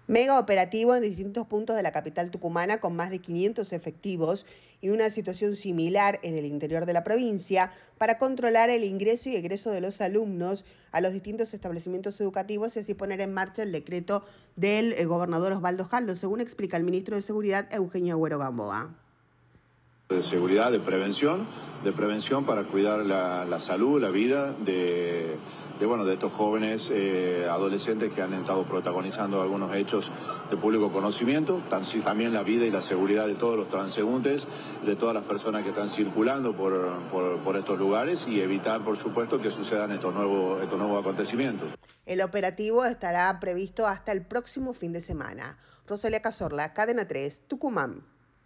Mega operativo en distintos puntos de la capital tucumana con más de 500 efectivos y una situación similar en el interior de la provincia para controlar el ingreso y egreso de los alumnos a los distintos establecimientos educativos y así poner en marcha el decreto del gobernador Osvaldo Jaldo, según explica el ministro de Seguridad Eugenio Agüero Gamboa. De seguridad, de prevención para cuidar la salud, la vida de estos jóvenes adolescentes que han estado protagonizando algunos hechos de público conocimiento, también la vida y la seguridad de todos los transeúntes, de todas las personas que están circulando por estos lugares y evitar, por supuesto, que sucedan estos nuevos acontecimientos. El operativo estará previsto hasta el próximo fin de semana. Rosalía Cazorla, Cadena 3, Tucumán.